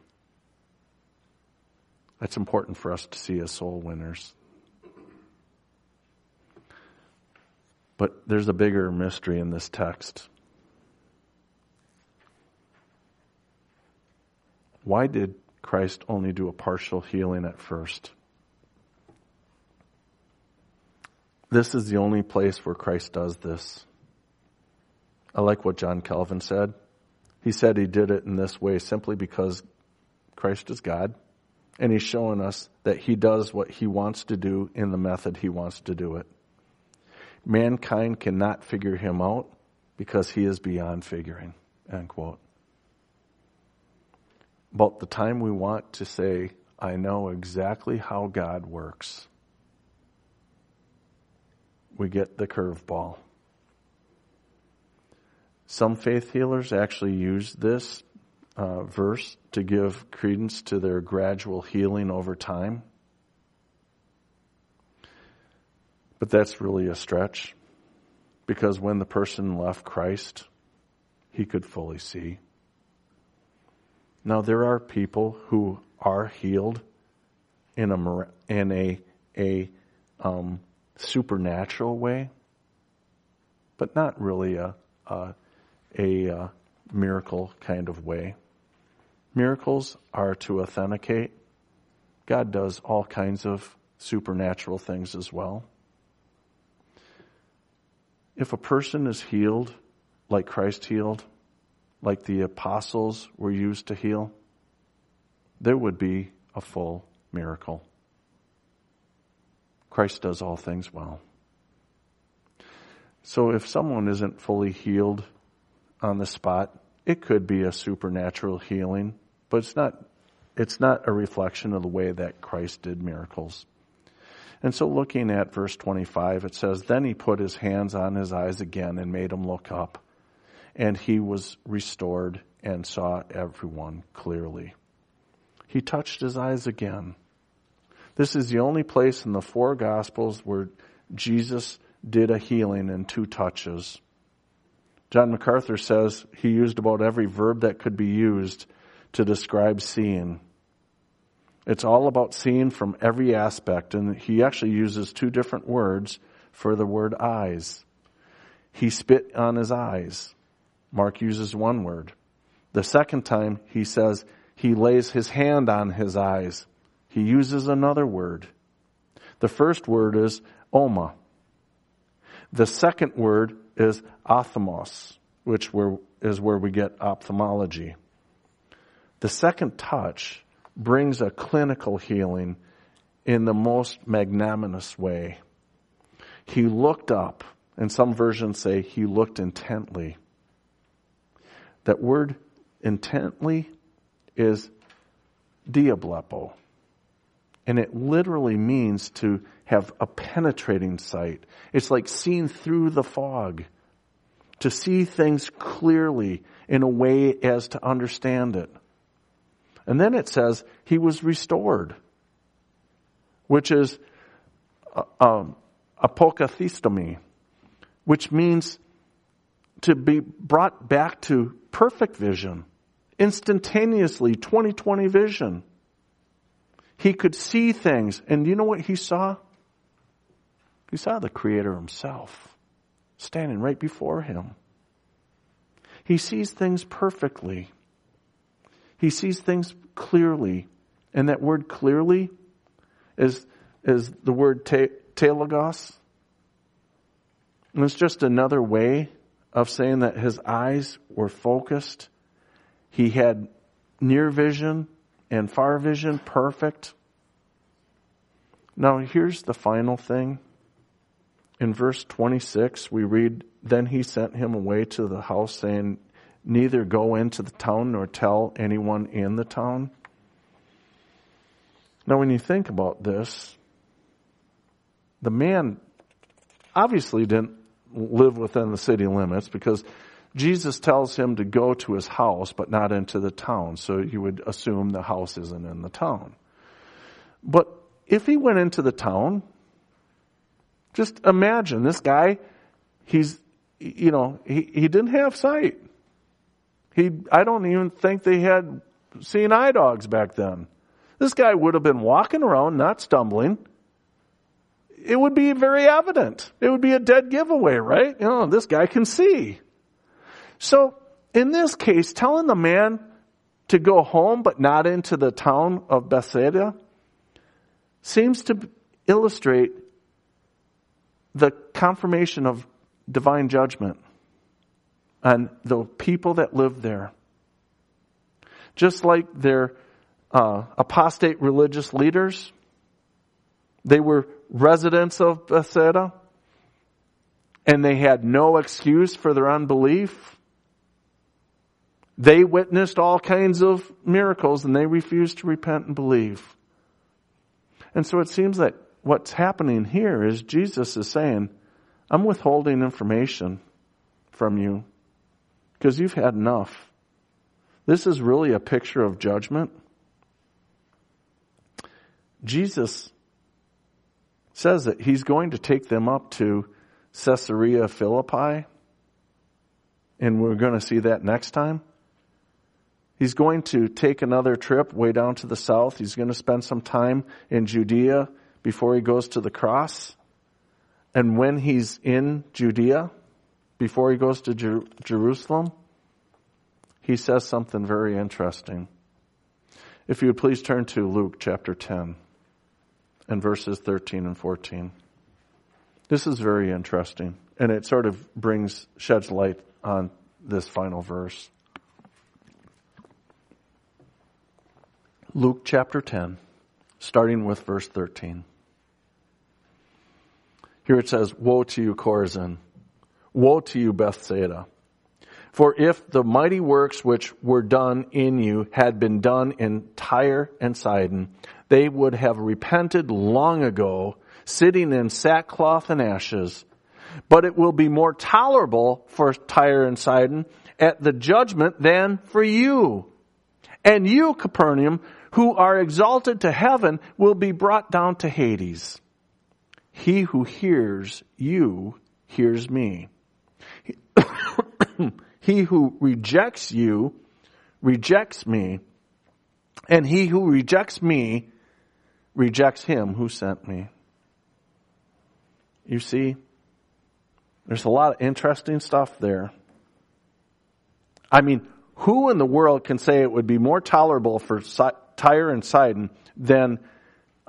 S1: That's important for us to see as soul winners. But there's a bigger mystery in this text. Why did Christ only do a partial healing at first? This is the only place where Christ does this. I like what John Calvin said. He said he did it in this way simply because Christ is God, and he's showing us that he does what he wants to do in the method he wants to do it. Mankind cannot figure him out because he is beyond figuring, end quote. About the time we want to say, I know exactly how God works, we get the curveball. Some faith healers actually use this verse to give credence to their gradual healing over time. But that's really a stretch, because when the person left Christ, he could fully see. Now, there are people who are healed in a supernatural way, but not really a miracle kind of way. Miracles are to authenticate. God does all kinds of supernatural things as well. If a person is healed like Christ healed, like the apostles were used to heal, there would be a full miracle. Christ does all things well. So if someone isn't fully healed on the spot, it could be a supernatural healing, but it's not a reflection of the way that Christ did miracles. And so looking at verse 25, it says, "Then he put his hands on his eyes again and made him look up. And he was restored and saw everyone clearly." He touched his eyes again. This is the only place in the four Gospels where Jesus did a healing in two touches. John MacArthur says he used about every verb that could be used to describe seeing. It's all about seeing from every aspect, and he actually uses two different words for the word eyes. He spit on his eyes. Mark uses one word. The second time he says he lays his hand on his eyes. He uses another word. The first word is oma. The second word is ophthalmos, which is where we get ophthalmology. The second touch brings a clinical healing in the most magnanimous way. He looked up, and some versions say he looked intently. That word intently is diablepo, and it literally means to have a penetrating sight. It's like seeing through the fog, to see things clearly in a way as to understand it. And then it says he was restored, which is apokathistomy, which means to be brought back to perfect vision, instantaneously, 20/20 vision. He could see things, and you know what he saw? He saw the Creator himself standing right before him. He sees things perfectly. He sees things clearly. And that word clearly is the word telagos. And it's just another way of saying that his eyes were focused. He had near vision and far vision perfect. Now here's the final thing. In verse 26 we read, "Then he sent him away to the house, saying, neither go into the town nor tell anyone in the town." Now when you think about this, the man obviously didn't live within the city limits, because Jesus tells him to go to his house but not into the town. So you would assume the house isn't in the town. But if he went into the town, just imagine this guy, he didn't have sight. I don't even think they had seeing eye dogs back then. This guy would have been walking around, not stumbling. It would be very evident. It would be a dead giveaway, right? This guy can see. So in this case, telling the man to go home but not into the town of Bethsaida seems to illustrate the confirmation of divine judgment on the people that lived there. Just like their apostate religious leaders, they were residents of Bethsaida, and they had no excuse for their unbelief. They witnessed all kinds of miracles, and they refused to repent and believe. And so it seems that what's happening here is Jesus is saying, I'm withholding information from you because you've had enough. This is really a picture of judgment. Jesus says that he's going to take them up to Caesarea Philippi, and we're going to see that next time. He's going to take another trip way down to the south. He's going to spend some time in Judea before he goes to the cross. And when he's in Judea, before he goes to Jerusalem, he says something very interesting. If you would please turn to Luke chapter 10 and verses 13 and 14. This is very interesting, and it sort of sheds light on this final verse. Luke chapter 10, starting with verse 13. Here it says, "Woe to you, Chorazin! Woe to you, Bethsaida! For if the mighty works which were done in you had been done in Tyre and Sidon, they would have repented long ago, sitting in sackcloth and ashes. But it will be more tolerable for Tyre and Sidon at the judgment than for you. And you, Capernaum, who are exalted to heaven, will be brought down to Hades. He who hears you hears me. He who rejects you rejects me, and he who rejects me rejects him who sent me." You see, there's a lot of interesting stuff there. I mean, who in the world can say it would be more tolerable for Tyre and Sidon than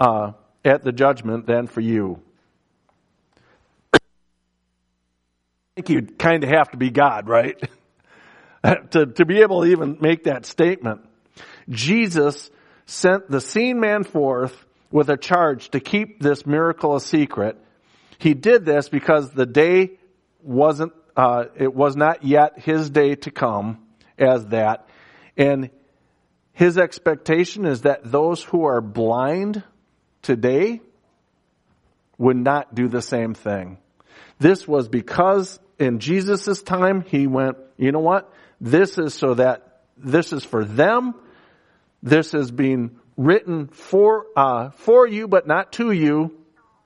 S1: at the judgment than for you? think you'd kind of have to be God, right? to be able to even make that statement. Jesus sent the seen man forth with a charge to keep this miracle a secret. He did this because the day it was not yet his day to come as that. And his expectation is that those who are blind today would not do the same thing. This was because in Jesus' time, he went, you know what? This is for them. This is being written for you, but not to you.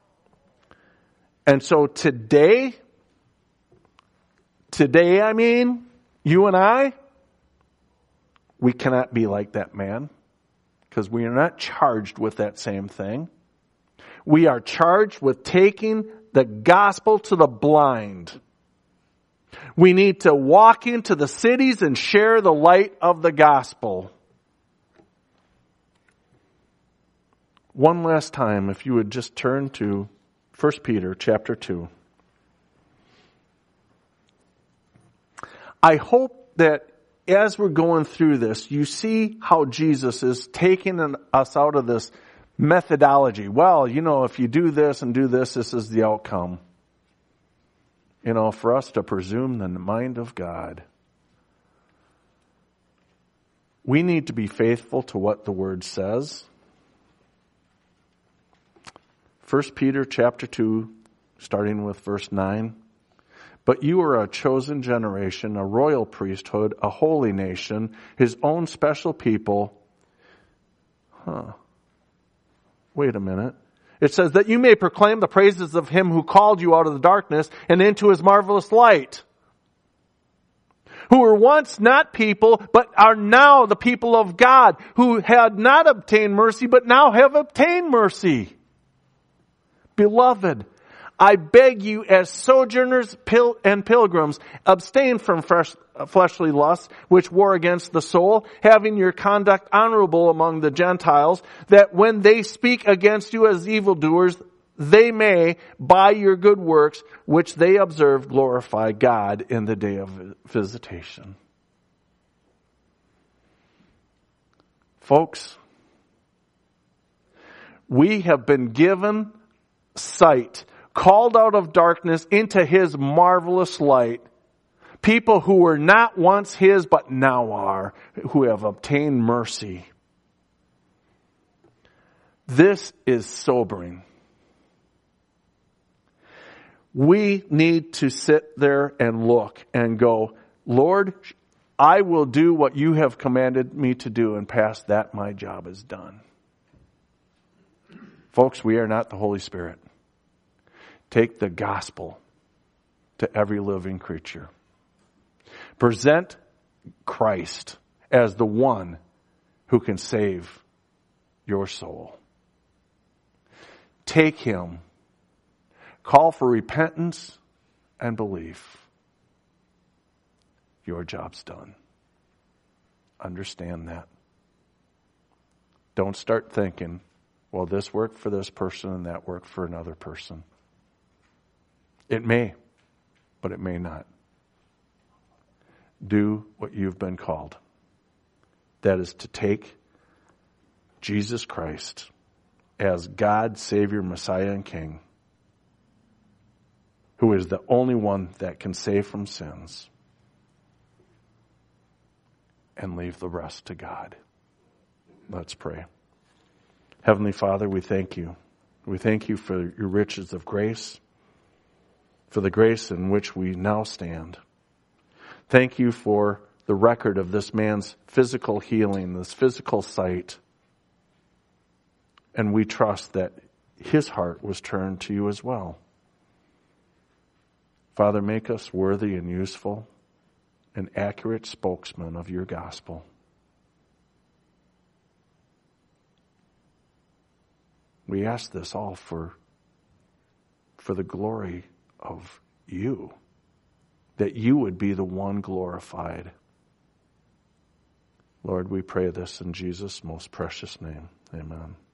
S1: And so today, I mean, you and I, we cannot be like that man because we are not charged with that same thing. We are charged with taking the gospel to the blind. We need to walk into the cities and share the light of the gospel. One last time, if you would just turn to 1 Peter chapter 2. I hope that as we're going through this, you see how Jesus is taking us out of this methodology. Well, if you do this and do this, this is the outcome. For us to presume the mind of God. We need to be faithful to what the Word says. 1 Peter chapter 2, starting with verse 9. But you are a chosen generation, a royal priesthood, a holy nation, his own special people. Wait a minute. It says that you may proclaim the praises of him who called you out of the darkness and into his marvelous light. Who were once not people, but are now the people of God, who had not obtained mercy, but now have obtained mercy. Beloved, I beg you as sojourners and pilgrims, abstain from fleshly lusts which war against the soul, having your conduct honorable among the Gentiles, that when they speak against you as evildoers, they may, by your good works, which they observe, glorify God in the day of visitation. Folks, we have been given sight, called out of darkness into his marvelous light. People who were not once his, but now are, who have obtained mercy. This is sobering. We need to sit there and look and go, Lord, I will do what you have commanded me to do, and past that my job is done. Folks, we are not the Holy Spirit. Take the gospel to every living creature. Present Christ as the one who can save your soul. Take him. Call for repentance and belief. Your job's done. Understand that. Don't start thinking, well, this worked for this person and that worked for another person. It may, but it may not. Do what you've been called. That is to take Jesus Christ as God, Savior, Messiah, and King, who is the only one that can save from sins, and leave the rest to God. Let's pray. Heavenly Father, we thank you. We thank you for your riches of grace, for the grace in which we now stand. Thank you for the record of this man's physical healing, this physical sight. And we trust that his heart was turned to you as well. Father, make us worthy and useful and accurate spokesmen of your gospel. We ask this all for the glory of you, that you would be the one glorified. Lord, we pray this in Jesus' most precious name. Amen.